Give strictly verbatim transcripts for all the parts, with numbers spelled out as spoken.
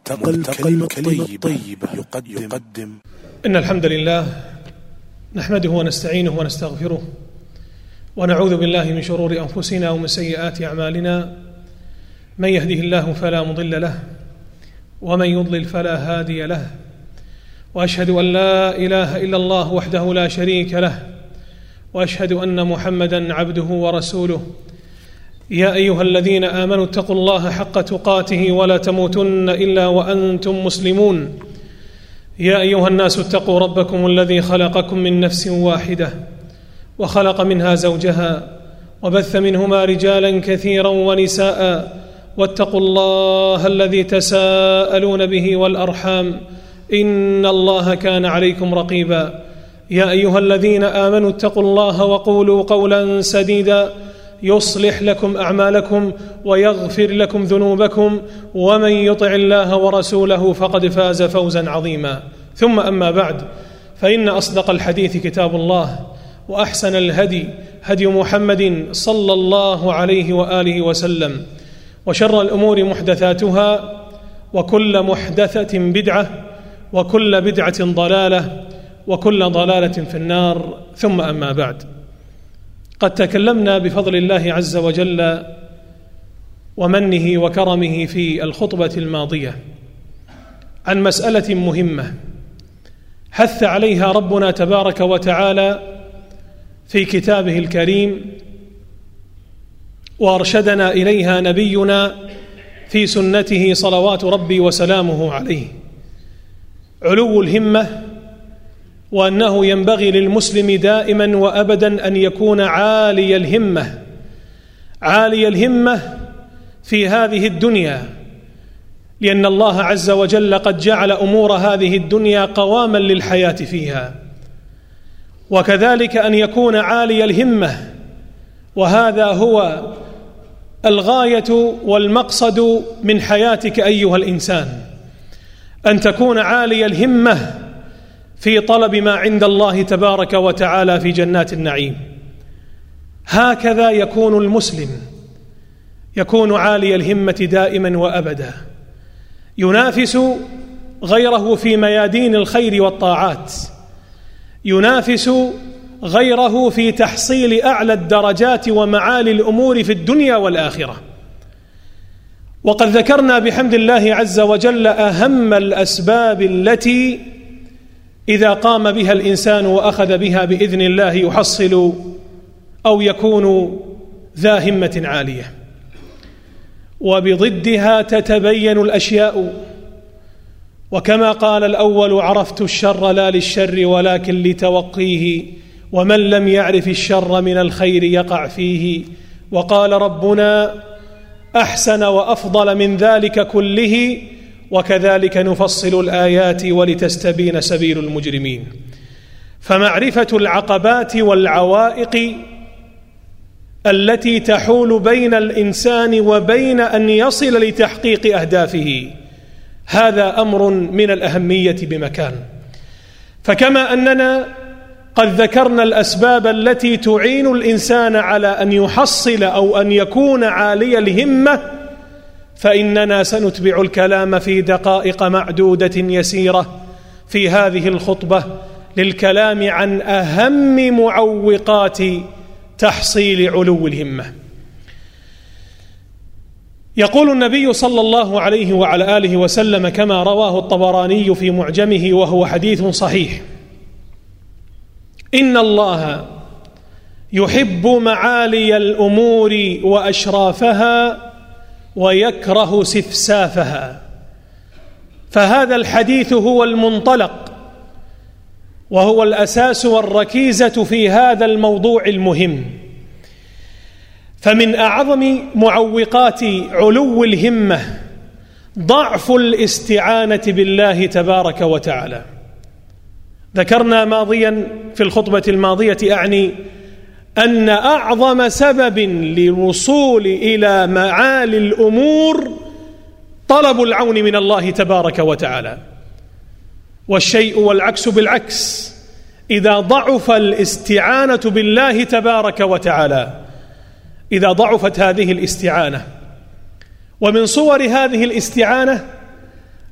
ملتقى الكلمة الطيبة يقدم, يقدم إن الحمد لله نحمده ونستعينه ونستغفره ونعوذ بالله من شرور أنفسنا ومن سيئات أعمالنا. من يهده الله فلا مضل له ومن يضلل فلا هادي له، وأشهد أن لا إله إلا الله وحده لا شريك له، وأشهد أن محمدًا عبده ورسوله. يا أيها الذين آمنوا اتقوا الله حق تقاته ولا تموتن إلا وأنتم مسلمون. يا أيها الناس اتقوا ربكم الذي خلقكم من نفس واحدة وخلق منها زوجها وبث منهما رجالا كثيرا ونساء، واتقوا الله الذي تساءلون به والأرحام إن الله كان عليكم رقيبا. يا أيها الذين آمنوا اتقوا الله وقولوا قولا سديدا يصلح لكم أعمالكم ويغفر لكم ذنوبكم، ومن يطع الله ورسوله فقد فاز فوزا عظيما. ثم أما بعد، فإن أصدق الحديث كتاب الله، وأحسن الهدي هدي محمد صلى الله عليه وآله وسلم، وشر الأمور محدثاتها، وكل محدثة بدعة، وكل بدعة ضلالة، وكل ضلالة في النار. ثم أما بعد، قد تكلمنا بفضل الله عز وجل ومنه وكرمه في الخطبة الماضية عن مسألة مهمة حث عليها ربنا تبارك وتعالى في كتابه الكريم، وأرشدنا إليها نبينا في سنته صلوات ربي وسلامه عليه: علو الهمة، وأنه ينبغي للمسلم دائما وأبدا أن يكون عالي الهمة، عالي الهمة في هذه الدنيا، لأن الله عز وجل قد جعل أمور هذه الدنيا قواما للحياة فيها. وكذلك أن يكون عالي الهمة، وهذا هو الغاية والمقصد من حياتك أيها الإنسان، أن تكون عالي الهمة في طلب ما عند الله تبارك وتعالى في جنات النعيم. هكذا يكون المسلم، يكون عالي الهمة دائما وأبدا، ينافس غيره في ميادين الخير والطاعات، ينافس غيره في تحصيل أعلى الدرجات ومعالي الأمور في الدنيا والآخرة. وقد ذكرنا بحمد الله عز وجل أهم الأسباب التي إذا قام بها الإنسان وأخذ بها بإذن الله يحصل أو يكون ذا همة عالية، وبضدها تتبين الأشياء. وكما قال الأول: عرفت الشر لا للشر ولكن لتوقيه، ومن لم يعرف الشر من الخير يقع فيه. وقال ربنا: أحسن وأفضل من ذلك كله، وكذلك نفصل الآيات ولتستبين سبيل المجرمين. فمعرفة العقبات والعوائق التي تحول بين الإنسان وبين أن يصل لتحقيق أهدافه، هذا أمر من الأهمية بمكان. فكما أننا قد ذكرنا الأسباب التي تعين الإنسان على أن يحصل أو أن يكون عالي الهمة، فإننا سنتبع الكلام في دقائق معدودة يسيرة في هذه الخطبة للكلام عن أهم معوقات تحصيل علو الهمة. يقول النبي صلى الله عليه وعلى آله وسلم كما رواه الطبراني في معجمه وهو حديث صحيح: إن الله يحب معالي الأمور وأشرافها ويكره سفسافها. فهذا الحديث هو المنطلق وهو الأساس والركيزة في هذا الموضوع المهم. فمن أعظم معوقات علو الهمة ضعف الاستعانة بالله تبارك وتعالى. ذكرنا ماضيا في الخطبة الماضية أعني أن أعظم سبب للوصول إلى معالي الأمور طلب العون من الله تبارك وتعالى، والشيء والعكس بالعكس. إذا ضعف الاستعانة بالله تبارك وتعالى، إذا ضعفت هذه الاستعانة، ومن صور هذه الاستعانة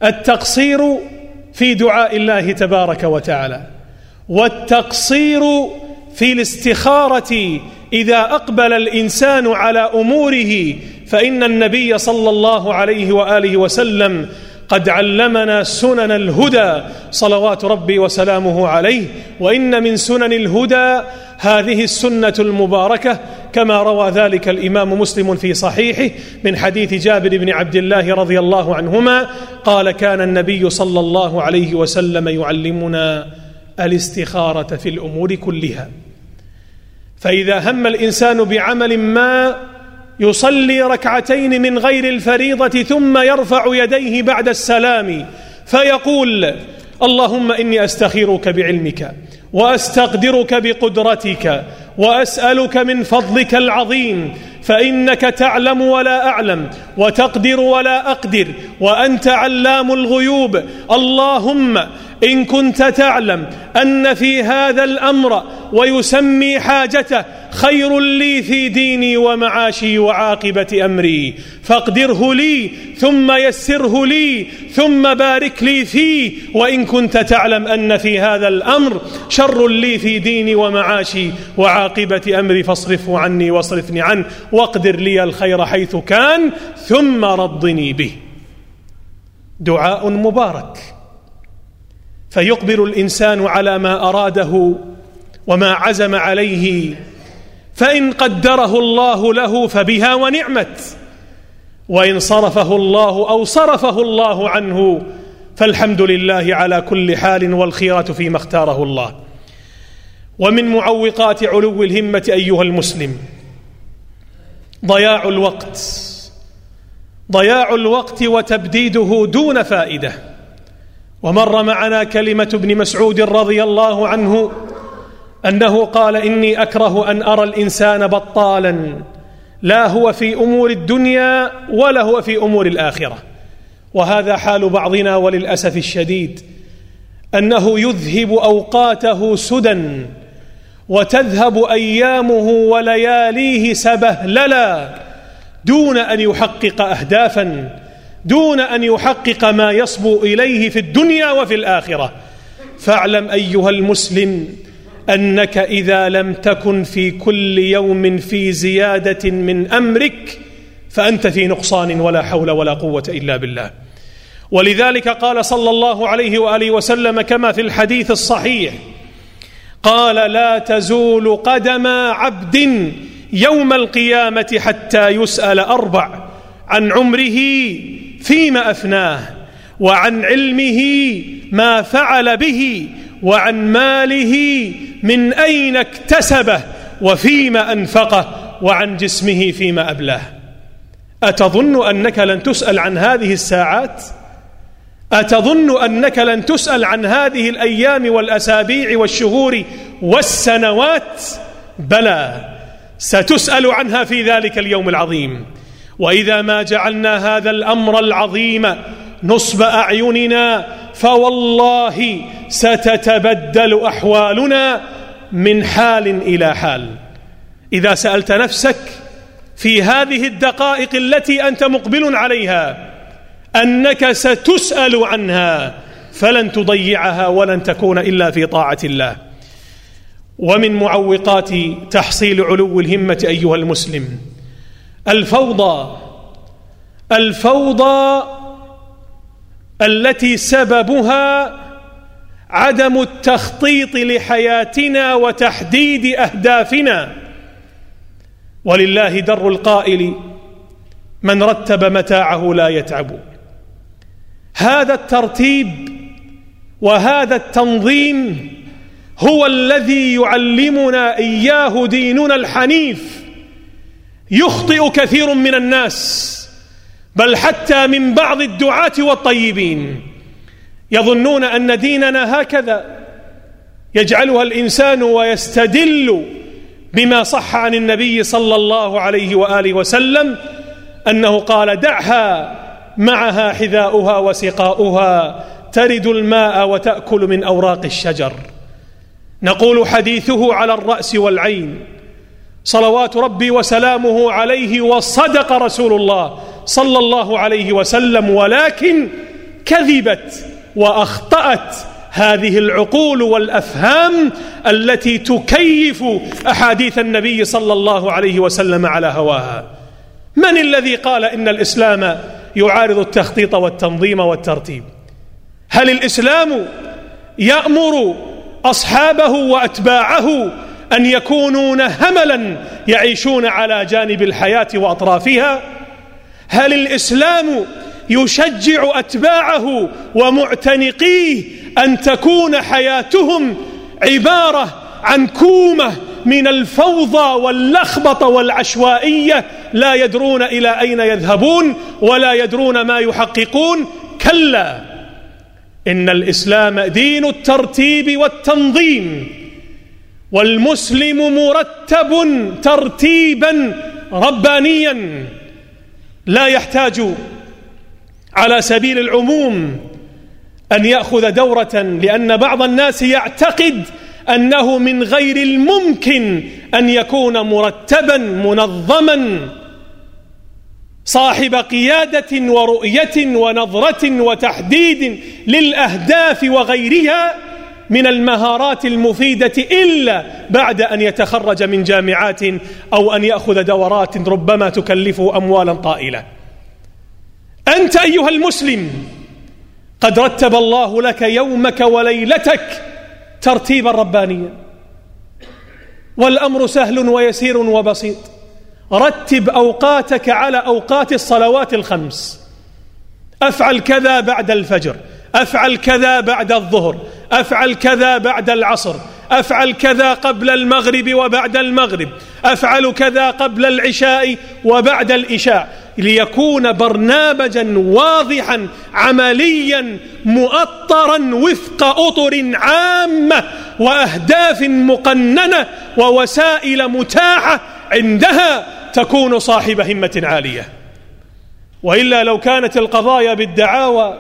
التقصير في دعاء الله تبارك وتعالى، والتقصير في الاستخارة إذا أقبل الإنسان على أموره، فإن النبي صلى الله عليه وآله وسلم قد علمنا سنن الهدى صلوات ربي وسلامه عليه. وإن من سنن الهدى هذه السنة المباركة كما روى ذلك الإمام مسلم في صحيحه من حديث جابر بن عبد الله رضي الله عنهما قال: كان النبي صلى الله عليه وسلم يعلمنا الاستخارة في الأمور كلها. فإذا هم الإنسان بعمل ما يصلي ركعتين من غير الفريضة ثم يرفع يديه بعد السلام فيقول: اللهم إني أستخيرك بعلمك وأستقدرك بقدرتك وأسألك من فضلك العظيم، فإنك تعلم ولا أعلم وتقدر ولا أقدر وأنت علام الغيوب. اللهم إن كنت تعلم أن في هذا الأمر ويسمي حاجته خير لي في ديني ومعاشي وعاقبة أمري فاقدره لي ثم يسره لي ثم بارك لي فيه، وإن كنت تعلم أن في هذا الأمر شر لي في ديني ومعاشي وعاقبة أمري فاصرفه عني واصرفني عنه واقدر لي الخير حيث كان ثم رضني به. دعاء مبارك، فيقبل الإنسان على ما أراده وما عزم عليه، فإن قدره الله له فبها ونعمت، وإن صرفه الله أو صرفه الله عنه فالحمد لله على كل حال، والخيرة فيما اختاره الله. ومن معوقات علو الهمة أيها المسلم ضياع الوقت، ضياع الوقت وتبديده دون فائدة. ومر معنا كلمة ابن مسعود رضي الله عنه أنه قال: إني أكره أن أرى الإنسان بطالا، لا هو في أمور الدنيا ولا هو في أمور الآخرة. وهذا حال بعضنا وللأسف الشديد، أنه يذهب أوقاته سدى وتذهب أيامه ولياليه سبهللا دون أن يحقق أهدافا، دون أن يحقق ما يصبو إليه في الدنيا وفي الآخرة. فاعلم أيها المسلم أنك إذا لم تكن في كل يوم في زيادة من أمرك فأنت في نقصان ولا حول ولا قوة إلا بالله. ولذلك قال صلى الله عليه وآله وسلم كما في الحديث الصحيح قال: لا تزول قدم عبد يوم القيامة حتى يسأل أربع: عن عمره فيما أفناه، وعن علمه ما فعل به، وعن ماله من أين اكتسبه وفيما أنفقه، وعن جسمه فيما أبلاه. أتظن أنك لن تسأل عن هذه الساعات؟ أتظن أنك لن تسأل عن هذه الأيام والأسابيع والشهور والسنوات؟ بلى، ستسأل عنها في ذلك اليوم العظيم. وإذا ما جعلنا هذا الأمر العظيم نصب أعيننا فوالله ستتبدل أحوالنا من حال إلى حال. إذا سألت نفسك في هذه الدقائق التي أنت مقبل عليها أنك ستسأل عنها فلن تضيعها ولن تكون إلا في طاعة الله. ومن معوقات تحصيل علو الهمة أيها المسلم الفوضى، الفوضى التي سببها عدم التخطيط لحياتنا وتحديد أهدافنا. ولله در القائل: من رتب متاعه لا يتعب. هذا الترتيب وهذا التنظيم هو الذي يعلمنا إياه ديننا الحنيف. يخطئ كثير من الناس بل حتى من بعض الدعاة والطيبين يظنون أن ديننا هكذا، يجعلها الإنسان ويستدل بما صح عن النبي صلى الله عليه وآله وسلم أنه قال: دعها معها حذاؤها وسقاؤها ترد الماء وتأكل من أوراق الشجر. نقول حديثه على الرأس والعين صلوات ربي وسلامه عليه، وصدق رسول الله صلى الله عليه وسلم، ولكن كذبت وأخطأت هذه العقول والأفهام التي تكيف أحاديث النبي صلى الله عليه وسلم على هواها. من الذي قال إن الإسلام يعارض التخطيط والتنظيم والترتيب؟ هل الإسلام يأمر أصحابه وأتباعه أن يكونون هملا يعيشون على جانب الحياة وأطرافها؟ هل الإسلام يشجع أتباعه ومعتنقيه أن تكون حياتهم عبارة عن كومة من الفوضى واللخبطة والعشوائية لا يدرون إلى أين يذهبون ولا يدرون ما يحققون؟ كلا، إن الإسلام دين الترتيب والتنظيم، والمسلم مرتب ترتيبا ربانيا لا يحتاج على سبيل العموم أن يأخذ دورة، لأن بعض الناس يعتقد أنه من غير الممكن أن يكون مرتبا منظما صاحب قيادة ورؤية ونظرة وتحديد للأهداف وغيرها من المهارات المفيدة إلا بعد أن يتخرج من جامعات أو أن يأخذ دورات ربما تكلفه أموالا طائلة. أنت أيها المسلم قد رتب الله لك يومك وليلتك ترتيبا ربانيا، والأمر سهل ويسير وبسيط. رتب أوقاتك على أوقات الصلوات الخمس، أفعل كذا بعد الفجر، أفعل كذا بعد الظهر، أفعل كذا بعد العصر، أفعل كذا قبل المغرب وبعد المغرب، أفعل كذا قبل العشاء وبعد العشاء، ليكون برنامجا واضحا عمليا مؤطرا وفق أطر عامة وأهداف مقننة ووسائل متاحة، عندها تكون صاحب همة عالية. وإلا لو كانت القضايا بالدعاوى،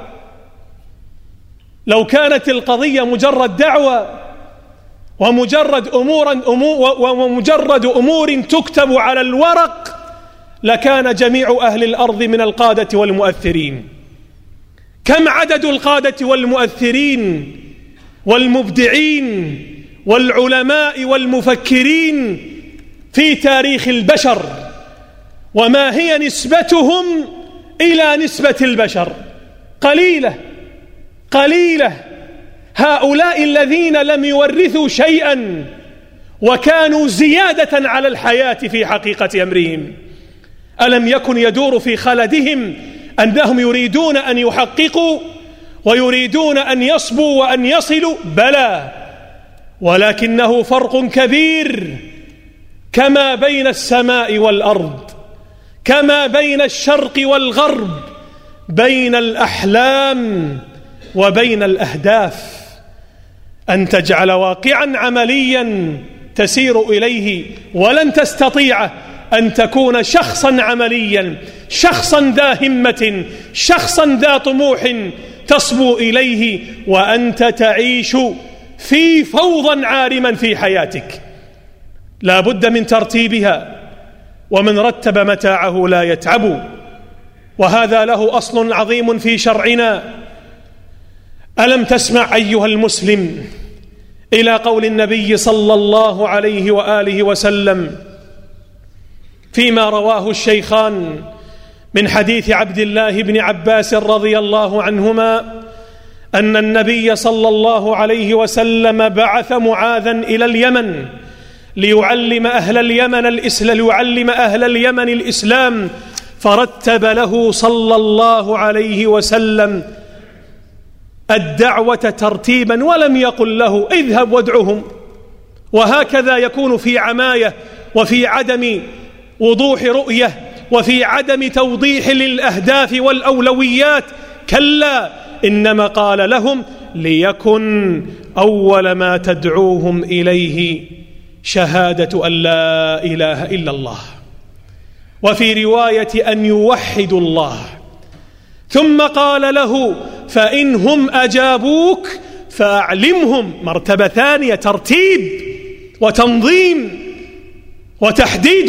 لو كانت القضية مجرد دعوة ومجرد أمور, ومجرد أمور تكتب على الورق، لكان جميع أهل الأرض من القادة والمؤثرين. كم عدد القادة والمؤثرين والمبدعين والعلماء والمفكرين في تاريخ البشر، وما هي نسبتهم إلى نسبة البشر؟ قليلة قليلة. هؤلاء الذين لم يورثوا شيئا وكانوا زيادة على الحياة في حقيقة أمرهم، ألم يكن يدور في خلدهم أنهم يريدون أن يحققوا ويريدون أن يصبوا وأن يصلوا؟ بلى، ولكنه فرق كبير كما بين السماء والأرض، كما بين الشرق والغرب، بين الأحلام وبين الأهداف. أن تجعل واقعا عمليا تسير إليه، ولن تستطيع أن تكون شخصا عمليا، شخصا ذا همة، شخصا ذا طموح تصبو إليه وأنت تعيش في فوضى عارما في حياتك. لا بد من ترتيبها، ومن رتب متاعه لا يتعب، وهذا له أصل عظيم في شرعنا. ألم تسمع أيها المسلم إلى قول النبي صلى الله عليه وآله وسلم فيما رواه الشيخان من حديث عبد الله بن عباس رضي الله عنهما أن النبي صلى الله عليه وسلم بعث معاذا إلى اليمن ليعلم أهل اليمن الإسلام ليعلم أهل اليمن الإسلام، فرتب له صلى الله عليه وسلم الدعوة ترتيبا، ولم يقل له اذهب وادعهم. وهكذا يكون في عماية وفي عدم وضوح رؤية وفي عدم توضيح للأهداف والأولويات. كلا، إنما قال لهم ليكن أول ما تدعوهم إليه شهادة أن لا إله إلا الله، وفي رواية أن يوحدوا الله. ثم قال له فإنهم أجابوك فأعلمهم. مرتبة ثانية، ترتيب وتنظيم وتحديد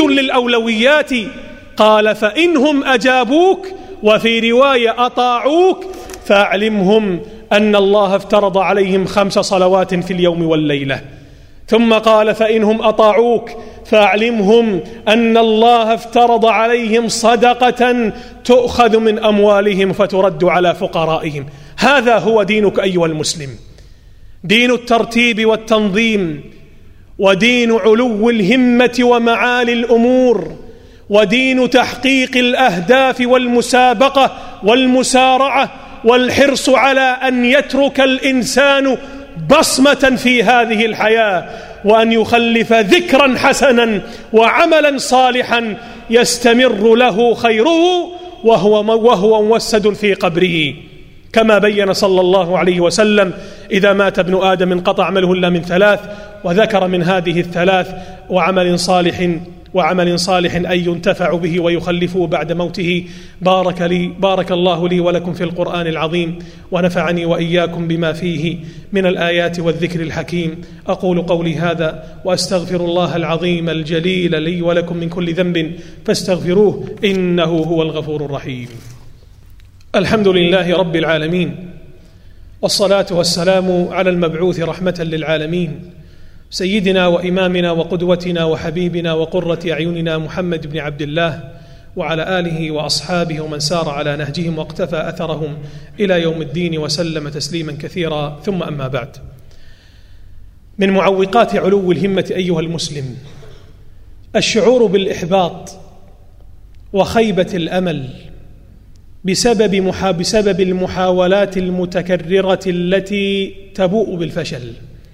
للأولويات. قال فإنهم أجابوك، وفي رواية أطاعوك فأعلمهم أن الله افترض عليهم خمس صلوات في اليوم والليلة. ثم قال فإنهم أطاعوك فأعلمهم أن الله افترض عليهم صدقة تؤخذ من أموالهم فترد على فقرائهم. هذا هو دينك أيها المسلم، دين الترتيب والتنظيم، ودين علو الهمة ومعالي الأمور، ودين تحقيق الأهداف والمسابقة والمسارعة، والحرص على أن يترك الإنسان بصمة في هذه الحياة، وأن يخلف ذكرا حسنا وعملا صالحا يستمر له خيره وهو, وهو موسد في قبره، كما بين صلى الله عليه وسلم: إذا مات ابن آدم انقطع عمله إلا من ثلاث، وذكر من هذه الثلاث: وعمل صالح وعمل صالح أن ينتفع به ويخلفه بعد موته. بارك لي بارك الله لي ولكم في القرآن العظيم، ونفعني وإياكم بما فيه من الآيات والذكر الحكيم. أقول قولي هذا وأستغفر الله العظيم الجليل لي ولكم من كل ذنب فاستغفروه إنه هو الغفور الرحيم. الحمد لله رب العالمين، والصلاة والسلام على المبعوث رحمة للعالمين، سيدنا وإمامنا وقدوتنا وحبيبنا وقرة أعيننا محمد بن عبد الله، وعلى آله وأصحابه ومن سار على نهجهم واقتفى أثرهم إلى يوم الدين وسلم تسليما كثيرا. ثم أما بعد، من معوقات علو الهمة أيها المسلم الشعور بالإحباط وخيبة الأمل بسبب محا بسبب المحاولات المتكررة التي تبوء بالفشل.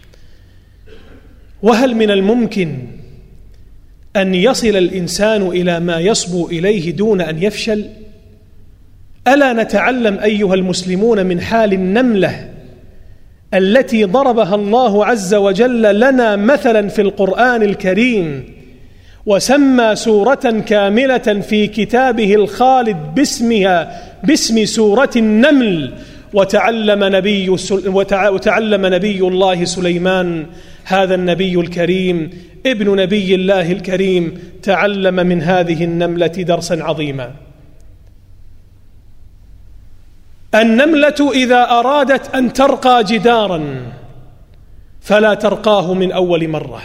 وهل من الممكن أن يصل الإنسان إلى ما يصبو إليه دون أن يفشل؟ ألا نتعلم أيها المسلمون من حال النملة التي ضربها الله عز وجل لنا مثلا في القرآن الكريم، وسمى سورة كاملة في كتابه الخالد باسمها باسم سورة النمل. وتعلم نبي وتعلم نبي الله سليمان، هذا النبي الكريم ابن نبي الله الكريم، تعلم من هذه النملة درسا عظيما. النملة إذا أرادت أن ترقى جدارا فلا ترقاه من أول مرة،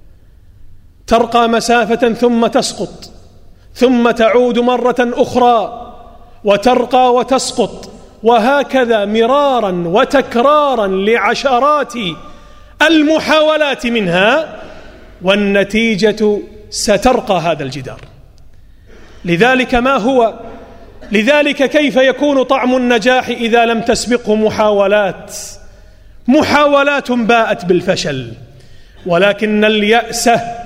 ترقى مسافة ثم تسقط، ثم تعود مرة أخرى وترقى وتسقط، وهكذا مرارا وتكرارا لعشرات المحاولات منها، والنتيجة سترقى هذا الجدار. لذلك ما هو لذلك كيف يكون طعم النجاح إذا لم تسبقه محاولات محاولات باءت بالفشل؟ ولكن اليأس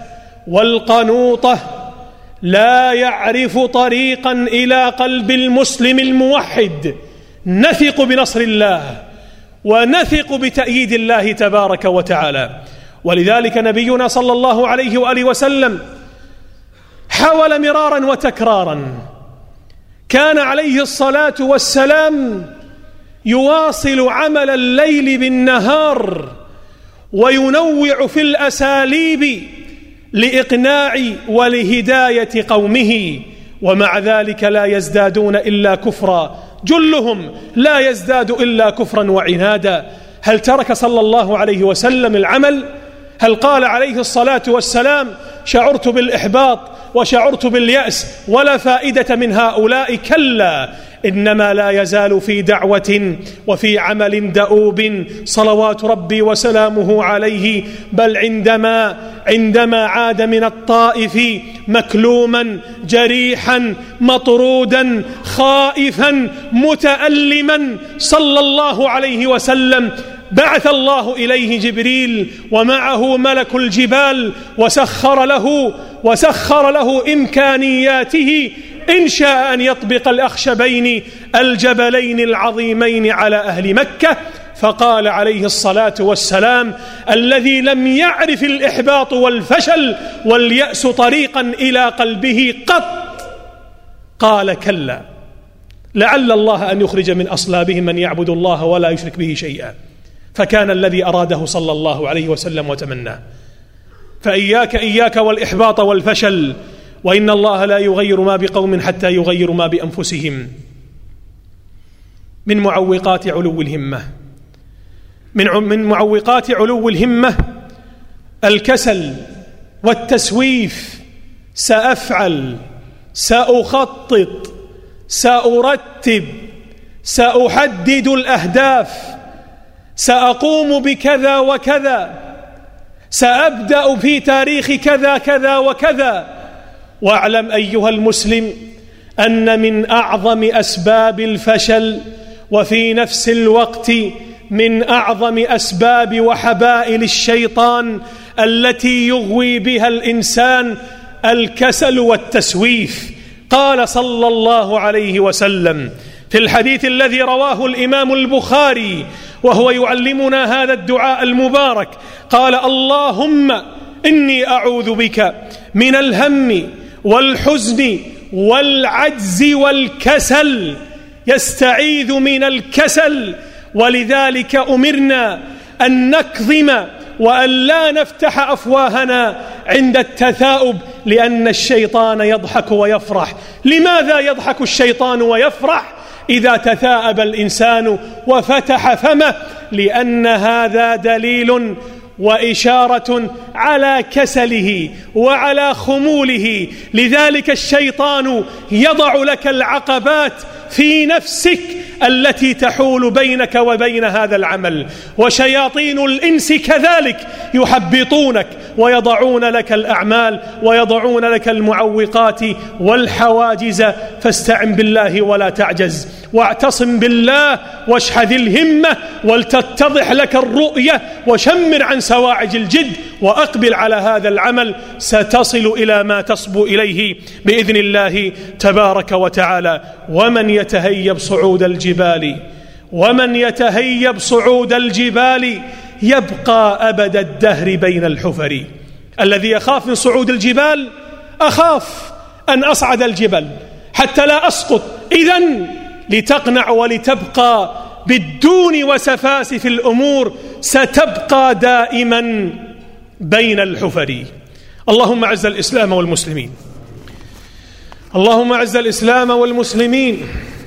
والقنوطة لا يعرف طريقا إلى قلب المسلم الموحد. نثق بنصر الله ونثق بتأييد الله تبارك وتعالى. ولذلك نبينا صلى الله عليه وآله وسلم حاول مرارا وتكرارا، كان عليه الصلاة والسلام يواصل عمل الليل بالنهار وينوع في الأساليب لإقناع ولهداية قومه، ومع ذلك لا يزدادون إلا كفرا، جلهم لا يزداد إلا كفرا وعنادا. هل ترك صلى الله عليه وسلم العمل؟ هل قال عليه الصلاة والسلام شعرت بالإحباط وشعرت باليأس ولا فائدة من هؤلاء؟ كلا، إنما لا يزال في دعوة وفي عمل دؤوب صلوات ربي وسلامه عليه. بل عندما عندما عاد من الطائف مكلوما جريحا مطرودا خائفا متألما صلى الله عليه وسلم، بعث الله إليه جبريل ومعه ملك الجبال، وسخر له وسخر له إمكانياته إن شاء أن يطبق الأخشبين الجبلين العظيمين على أهل مكة. فقال عليه الصلاة والسلام: الذي لم يعرف الإحباط والفشل واليأس طريقا إلى قلبه قط، قال: كلا، لعل الله أن يخرج من أصلابهم من يعبد الله ولا يشرك به شيئا. فكان الذي أراده صلى الله عليه وسلم وتمناه. فإياك إياك والإحباط والفشل، وإن الله لا يغير ما بقوم حتى يغيروا ما بأنفسهم. من معوقات علو الهمة من من معوقات علو الهمة الكسل والتسويف. سأفعل، سأخطط، سأرتب، سأحدد الأهداف، سأقوم بكذا وكذا، سأبدأ في تاريخ كذا كذا وكذا. واعلم أيها المسلم أن من أعظم أسباب الفشل وفي نفس الوقت من أعظم أسباب وحبائل الشيطان التي يغوي بها الإنسان الكسل والتسويف. قال صلى الله عليه وسلم في الحديث الذي رواه الإمام البخاري وهو يعلمنا هذا الدعاء المبارك، قال: اللهم إني أعوذ بك من الهم والحزن والعجز والكسل. يستعيذ من الكسل، ولذلك أمرنا أن نكظم وأن لا نفتح أفواهنا عند التثاؤب، لأن الشيطان يضحك ويفرح. لماذا يضحك الشيطان ويفرح إذا تثاءب الإنسان وفتح فمه؟ لأن هذا دليل وإشارة على كسله وعلى خموله. لذلك الشيطان يضع لك العقبات في نفسك التي تحول بينك وبين هذا العمل، وشياطين الإنس كذلك يحبطونك ويضعون لك الأعمال ويضعون لك المعوقات والحواجز. فاستعن بالله ولا تعجز، واعتصم بالله واشحذ الهمة، ولتتضح لك الرؤية، وشمر عن سواعج الجد، وأقبل على هذا العمل. ستصل إلى ما تصبو إليه بإذن الله تبارك وتعالى. ومن يتهيب صعود الجبال ومن يتهيب صعود الجبال يبقى أبد الدهر بين الحفر. الذي يخاف من صعود الجبال أخاف أن أصعد الجبل حتى لا أسقط. إذن لتقنع ولتبقى بالدون وسفاسف الأمور، ستبقى دائما بين الحفر. اللهم أعز الإسلام والمسلمين، اللهم أعز الإسلام والمسلمين،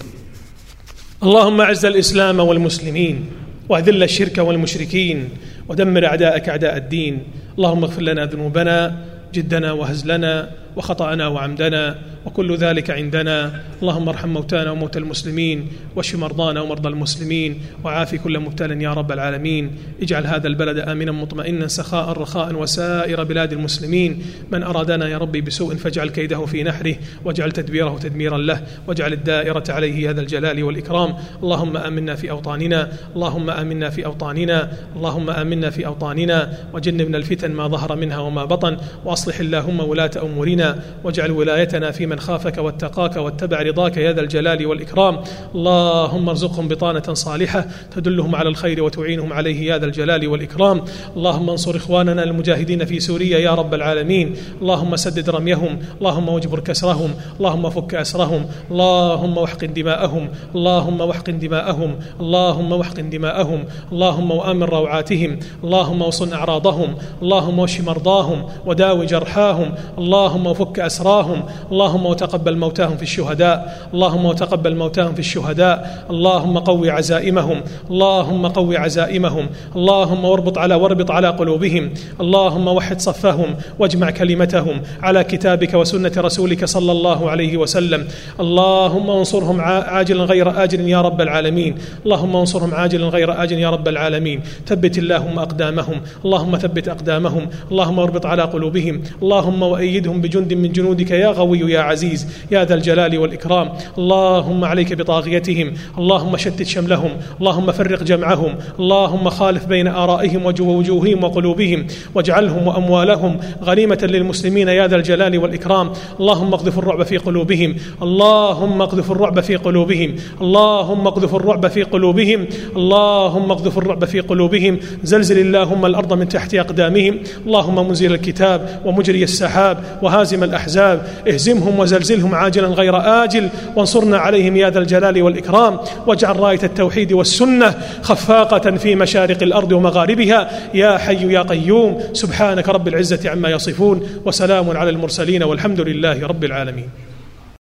اللهم أعز الإسلام والمسلمين، وأذل الشرك والمشركين، ودمر أعداءك أعداء الدين. اللهم اغفر لنا ذنوبنا جدنا وهزلنا وخطأنا وعمدنا وكل ذلك عندنا. اللهم ارحم موتانا وموتى المسلمين، واشف مرضانا ومرضى المسلمين، وعافي كل مبتلى يا رب العالمين. اجعل هذا البلد آمنا مطمئنا سخاء رخاء، وسائر بلاد المسلمين. من أرادنا يا ربي بسوء فاجعل كيده في نحره، واجعل تدبيره تدميرا له، واجعل الدائرة عليه يا ذا الجلال والإكرام. اللهم آمنا في أوطاننا، اللهم آمنا في أوطاننا، اللهم آمنا في أوطاننا، وجنبنا الفتن ما ظهر منها وما بطن، وأصلح اللهم ولاة أمورنا، واجعل ولايتنا في من خافك واتقاك واتبع رضاك يا ذا الجلال والإكرام. اللهم ارزقهم بطانة صالحة تدلهم على الخير وتعينهم عليه يا ذا الجلال والإكرام. اللهم انصر إخواننا المجاهدين في سوريا يا رب العالمين. اللهم سدد رميهم، اللهم واجبر كسرهم، اللهم فك أسرهم، اللهم واحقن دماءهم، اللهم واحقن دماءهم، اللهم واحقن دماءهم، اللهم وآمن روعاتهم، اللهم وصن أعراضهم، اللهم واشف مرضاهم وداوي جرحاهم، اللهم وفك أسراهم، اللهم وتقبل موتاهم في الشهداء، اللهم وتقبل موتاهم في الشهداء، اللهم قوي عزائمهم، اللهم قوي عزائمهم، اللهم واربط على واربط على قلوبهم، اللهم وحد صفهم واجمع كلمتهم على كتابك وسنة رسولك صلى الله عليه وسلم. اللهم انصرهم عاجلا غير آجل يا رب العالمين، اللهم انصرهم عاجلا غير آجل يا رب العالمين. ثبت اللهم أقدامهم، اللهم ثبت أقدامهم، اللهم اربط على قلوبهم، اللهم وأيدهم بجند من جنودك يا غوي يا عزيز يا ذا الجلال والإكرام. اللهم عليك بطاغيتهم، اللهم شتت شملهم، اللهم فرق جمعهم، اللهم خالف بين آرائهم ووجوههم وقلوبهم، واجعلهم وأموالهم غنيمة للمسلمين يا ذا الجلال والإكرام. اللهم اقذف الرعب في قلوبهم، اللهم اقذف الرعب في قلوبهم، اللهم اقذف الرعب في قلوبهم، اللهم اقذف الرعب في قلوبهم. زلزل اللهم الأرض من تحت أقدامهم، اللهم منزل الكتاب ومجري السحاب وهازم الأحزاب، اهزمهم وزلزلهم عاجلا غير آجل، وانصرنا عليهم يا ذا الجلال والإكرام. واجعل راية التوحيد والسنة خفاقة في مشارق الأرض ومغاربها يا حي يا قيوم. سبحانك رب العزة عما يصفون، وسلام على المرسلين، والحمد لله رب العالمين.